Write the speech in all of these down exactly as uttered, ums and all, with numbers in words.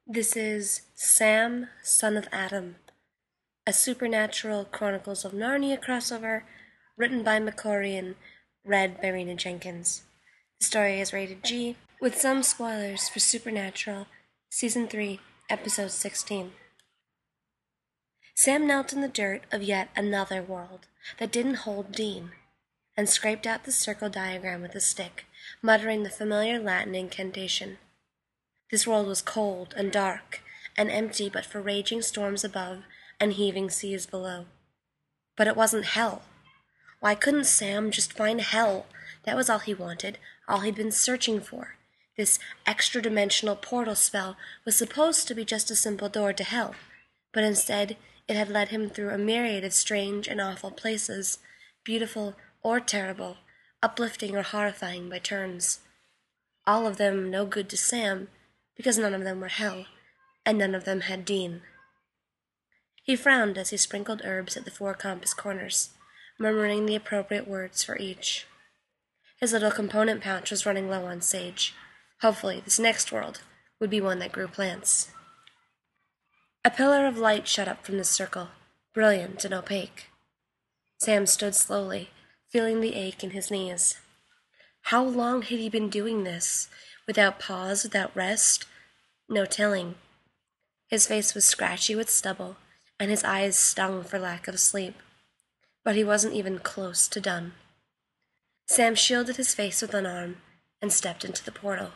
This is Sam, Son of Adam, a Supernatural Chronicles of Narnia crossover written by McCory and read by Rena Jenkins. The story is rated G, with some spoilers for Supernatural, Season three, Episode sixteen. Sam knelt in the dirt of yet another world that didn't hold Dean, and scraped out the circle diagram with a stick, muttering the familiar Latin incantation. This world was cold and dark and empty but for raging storms above and heaving seas below. But it wasn't hell. Why couldn't Sam just find hell? That was all he wanted, all he'd been searching for. This extra-dimensional portal spell was supposed to be just a simple door to hell, but instead it had led him through a myriad of strange and awful places, beautiful or terrible, uplifting or horrifying by turns. All of them no good to Sam, because none of them were hell, and none of them had Dean. He frowned as he sprinkled herbs at the four compass corners, murmuring the appropriate words for each. His little component pouch was running low on sage. Hopefully, this next world would be one that grew plants. A pillar of light shot up from the circle, brilliant and opaque. Sam stood slowly, feeling the ache in his knees. How long had he been doing this? Without pause, without rest? No telling. His face was scratchy with stubble, and his eyes stung for lack of sleep. But he wasn't even close to done. Sam shielded his face with an arm and stepped into the portal.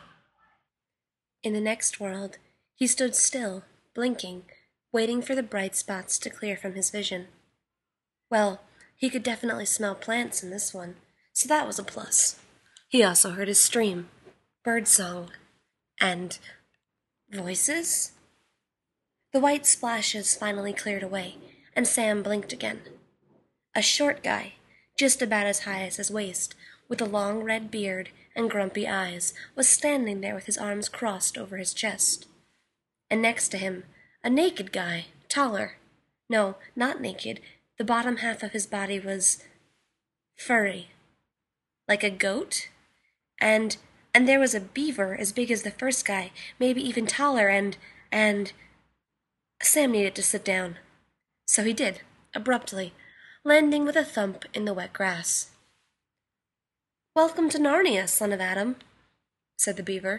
In the next world, he stood still, blinking, waiting for the bright spots to clear from his vision. Well, he could definitely smell plants in this one, so that was a plus. He also heard his stream, birdsong, and voices? The white splashes finally cleared away, and Sam blinked again. A short guy, just about as high as his waist, with a long red beard and grumpy eyes, was standing there with his arms crossed over his chest. And next to him, a naked guy, taller. No, not naked. The bottom half of his body was furry. Like a goat? And and there was a beaver as big as the first guy, maybe even taller, and and Sam needed to sit down. So he did, abruptly, landing with a thump in the wet grass. "Welcome to Narnia, Son of Adam," said the beaver.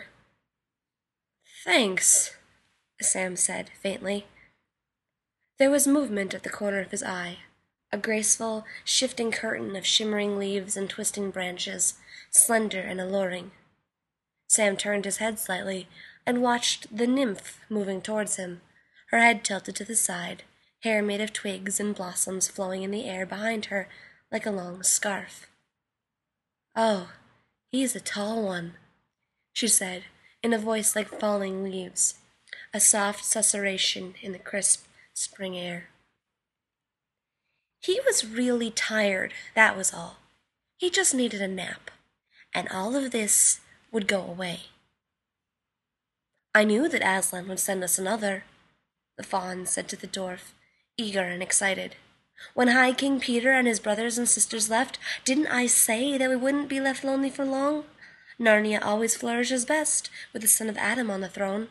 "Thanks," Sam said, faintly. There was movement at the corner of his eye, a graceful, shifting curtain of shimmering leaves and twisting branches, slender and alluring. Sam turned his head slightly and watched the nymph moving towards him, her head tilted to the side, hair made of twigs and blossoms flowing in the air behind her like a long scarf. "Oh, he's a tall one," she said, in a voice like falling leaves, a soft susurration in the crisp spring air. He was really tired, that was all. He just needed a nap, and all of this would go away. "I knew that Aslan would send us another," the fawn said to the dwarf, eager and excited. "When High King Peter and his brothers and sisters left, didn't I say that we wouldn't be left lonely for long? Narnia always flourishes best with the son of Adam on the throne."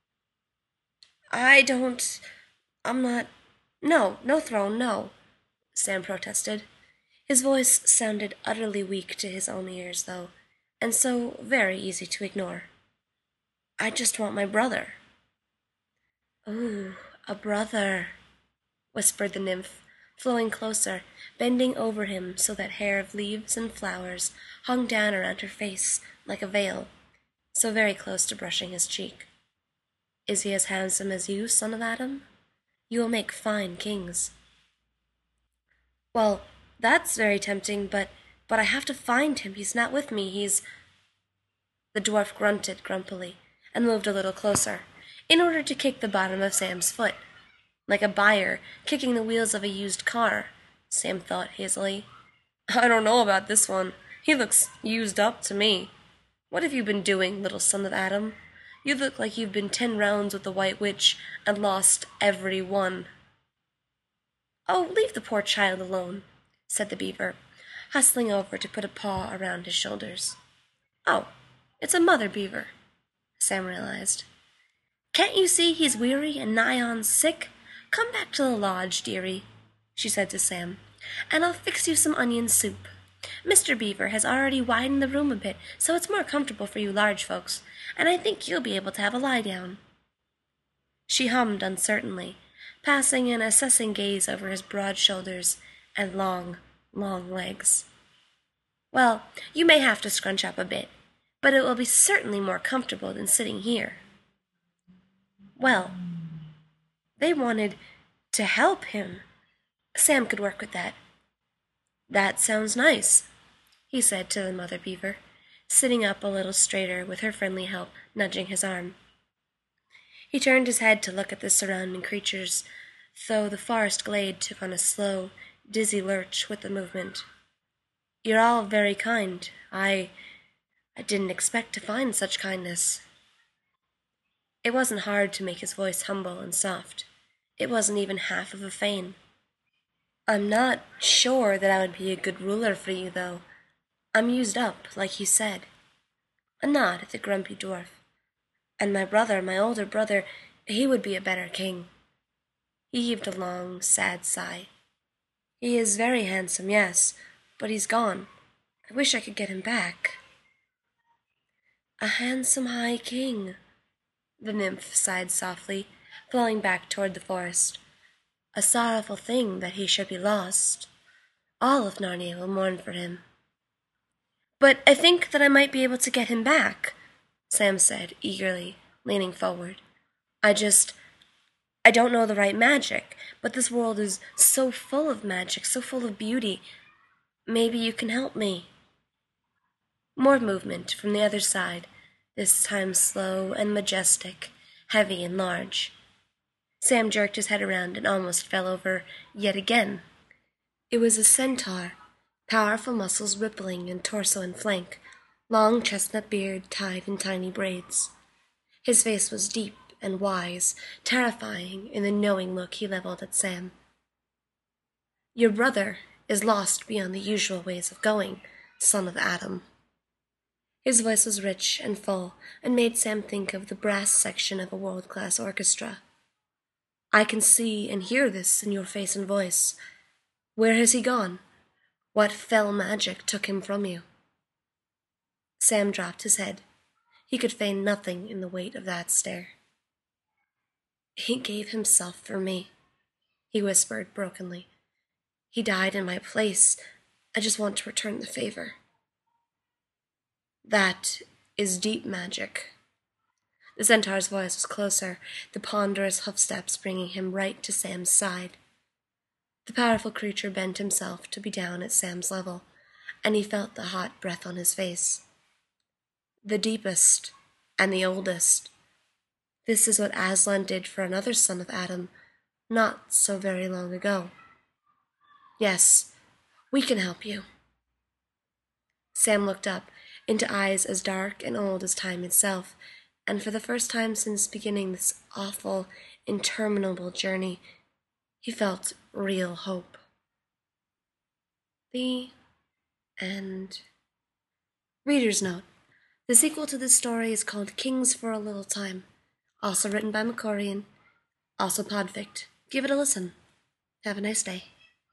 "I don't... I'm not... No, no throne, no," Sam protested. His voice sounded utterly weak to his own ears, though, and so very easy to ignore. "I just want my brother." "Ooh, a brother," whispered the nymph, flowing closer, bending over him so that hair of leaves and flowers hung down around her face like a veil, so very close to brushing his cheek. "Is he as handsome as you, Son of Adam? You will make fine kings." "Well, that's very tempting, but but I have to find him. He's not with me. He's..." The dwarf grunted grumpily and moved a little closer, in order to kick the bottom of Sam's foot. Like a buyer kicking the wheels of a used car, Sam thought hazily. "I don't know about this one. He looks used up to me. What have you been doing, little son of Adam? You look like you've been ten rounds with the White Witch and lost every one." "Oh, leave the poor child alone," said the beaver, hustling over to put a paw around his shoulders. "Oh, it's a mother beaver," Sam realized. Can't you see he's weary and nigh on sick? Come back to the lodge, dearie, she said to Sam, and I'll fix you some onion soup. Mister Beaver has already widened the room a bit, so it's more comfortable for you large folks, and I think you'll be able to have a lie down. She hummed uncertainly, passing an assessing gaze over his broad shoulders and long, long legs. Well, you may have to scrunch up a bit, but it will be certainly more comfortable than sitting here. Well, they wanted to help him. Sam could work with that. That sounds nice, he said to the mother beaver, sitting up a little straighter with her friendly help nudging his arm. He turned his head to look at the surrounding creatures, though the forest glade took on a slow, dizzy lurch with the movement. You're all very kind. I... I didn't expect to find such kindness. It wasn't hard to make his voice humble and soft. It wasn't even half of a feign. I'm not sure that I would be a good ruler for you, though. I'm used up, like you said. A nod at the grumpy dwarf. And my brother, my older brother, he would be a better king. He heaved a long, sad sigh. He is very handsome, yes, but he's gone. I wish I could get him back. A handsome high king, the nymph sighed softly, flowing back toward the forest. A sorrowful thing that he should be lost. All of Narnia will mourn for him. But I think that I might be able to get him back, Sam said eagerly, leaning forward. I just... I don't know the right magic, but this world is so full of magic, so full of beauty. Maybe you can help me. More movement from the other side, this time slow and majestic, heavy and large. Sam jerked his head around and almost fell over yet again. It was a centaur, powerful muscles rippling in torso and flank, long chestnut beard tied in tiny braids. His face was deep and wise, terrifying in the knowing look he leveled at Sam. Your brother is lost beyond the usual ways of going, son of Adam. His voice was rich and full, and made Sam think of the brass section of a world-class orchestra. I can see and hear this in your face and voice. Where has he gone? What fell magic took him from you? Sam dropped his head. He could feign nothing in the weight of that stare. He gave himself for me, he whispered brokenly. He died in my place. I just want to return the favor. That is deep magic. The centaur's voice was closer, the ponderous hoofsteps bringing him right to Sam's side. The powerful creature bent himself to be down at Sam's level, and he felt the hot breath on his face. The deepest and the oldest. This is what Aslan did for another son of Adam, not so very long ago. Yes, we can help you. Sam looked up into eyes as dark and old as time itself, and for the first time since beginning this awful, interminable journey, he felt real hope. The end. Reader's note. The sequel to this story is called Kings for a Little Time, also written by Macorian, also Podfict. Give it a listen. Have a nice day.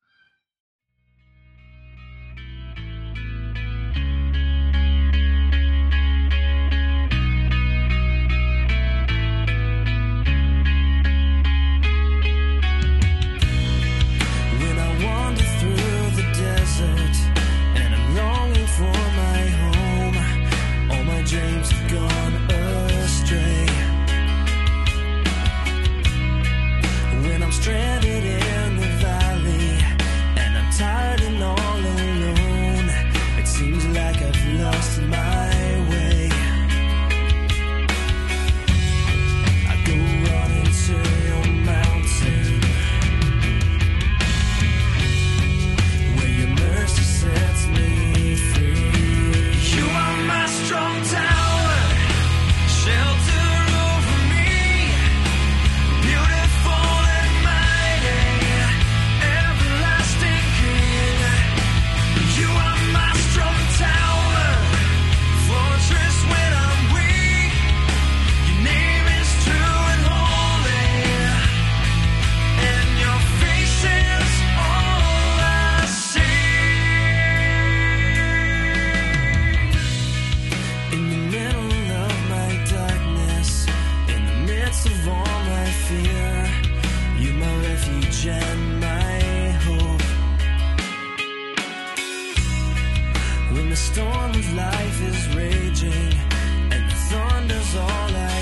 Dreams have gone astray. When I'm stranded in the valley source of all my fear. You my refuge and my hope. When the storm of life is raging and the thunder's all I